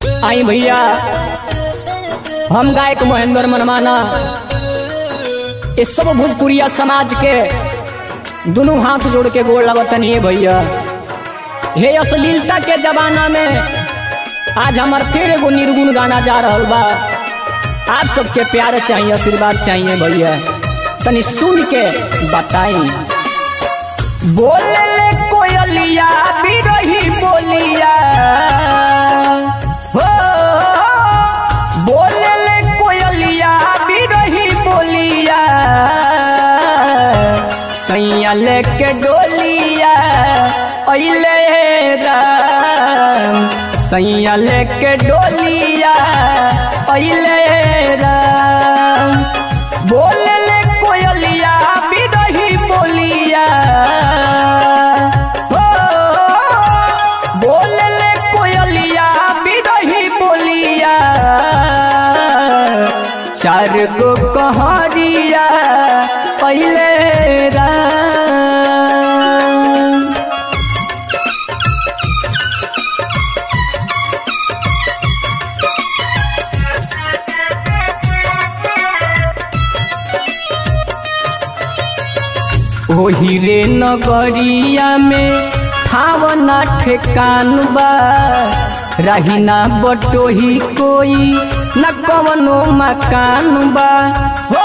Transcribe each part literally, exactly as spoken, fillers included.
आई भैया हम गायक महेंद्र मनमाना इस सब भोजपुरिया समाज के दोनों हाथ जोड़ के गोड़ लगतनी भैया। हे अश्लीलता के जमाना में आज हमार फिर एगो निर्गुण गाना जा रहा बा। आप सबके प्यार चाहिए, आशीर्वाद चाहिए भैया, तनी सुन के बताई। बोले ले कोयलिया बिरही बोलिया हो, बोले ले कोयलिया बिरही बोलिया, सैया लेके डोलिया अइले राम, सैया लेके डोलिया अइले राम। बोले ले कोयलिया बिरही बोलिया हो, बोले ले कोयलिया बिरही बोलिया, चार गो कहरिया अइले राम। ओही रे नगरिया में ठावना ठेकान बा, रही ना बटोही कोई न कवनो मकान बा हो।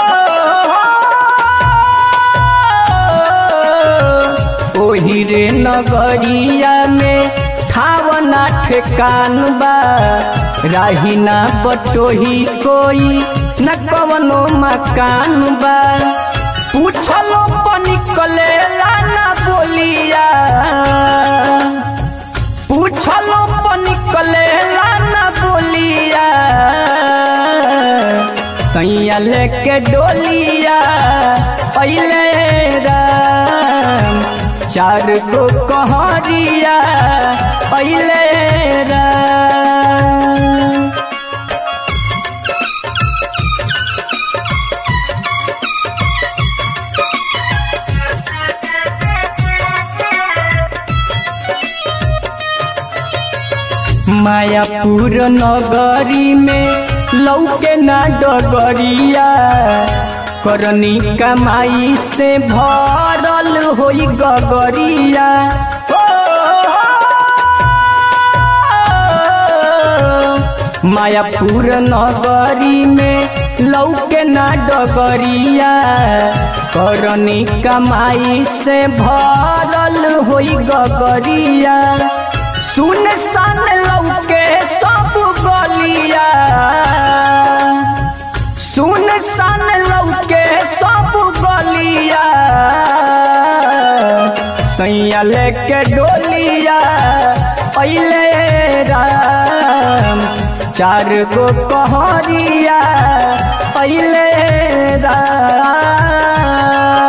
ओही रे नगरिया में ठावना ठेकान बा, रही ना बटोही कोई न कवनो मकान बा। पूछलो निकले लाना बोलिया, पूछलो निकले लाना बोलिया, सैया लेके डोलिया अइले राम, चार गो कहरिया अइले राम। मायापुर नगरी में लौके ना डगरिया, करनी कमाई से भरल होई गगरिया हो। मायापुर नगरी में लौके ना डगरिया, करनी कमाई से भरल होई गगरिया। सुन सन लौके सब गलिया, सुन सन लौके सब गलिया, सैया लेके डोलिया अइले राम, चार गो कहरिया अइले राम।